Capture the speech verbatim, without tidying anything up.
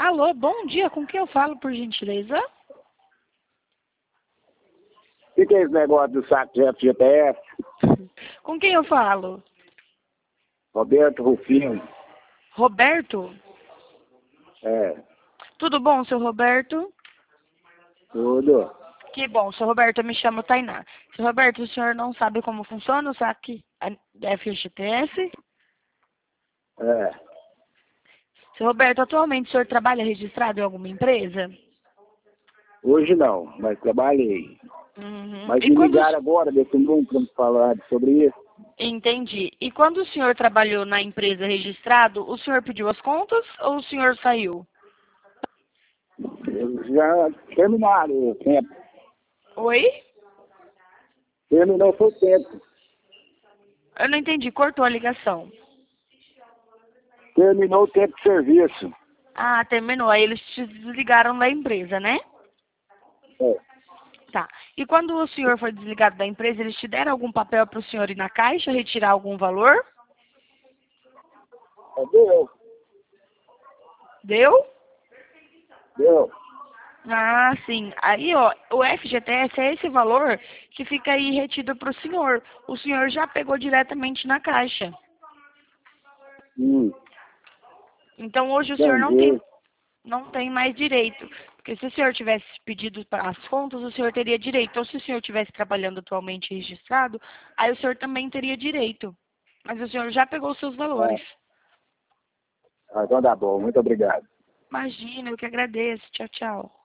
Alô, bom dia. Com quem eu falo, por gentileza? O que, que é esse negócio do saco de F G T S? Com quem eu falo? Roberto Rufino. Roberto? É, Tudo bom, seu Roberto? tudo. Que bom, seu Roberto, eu me chamo Tainá. Seu Roberto, o senhor não sabe como funciona o saque da F G T S? É, Seu Roberto, atualmente o senhor trabalha registrado em alguma empresa? hoje não, mas trabalhei. Uhum. Mas E me quando... ligaram agora desse número para me falar sobre isso. Entendi. E quando o senhor trabalhou na empresa registrado, o senhor pediu as contas ou o senhor saiu? Eles já terminaram o tempo. Oi? Terminou foi o tempo. Eu não entendi, cortou a ligação. Terminou o tempo de serviço. Ah, terminou. Aí eles te desligaram da empresa, né? É, Tá. E quando o senhor foi desligado da empresa, eles te deram algum papel para o senhor ir na caixa, retirar algum valor? é, deu, Deu? deu. Ah, sim. Aí, ó, o F G T S é esse valor que fica aí retido para o senhor. O senhor já pegou diretamente na caixa. Hum, Então, hoje o senhor não tem, entendi. não tem mais direito. Porque se o senhor tivesse pedido para as contas, o senhor teria direito. Ou se o senhor estivesse trabalhando atualmente registrado, aí o senhor também teria direito. Mas o senhor já pegou os seus valores. Ah, então tá bom, muito obrigado. Imagina, eu que agradeço. Tchau, tchau.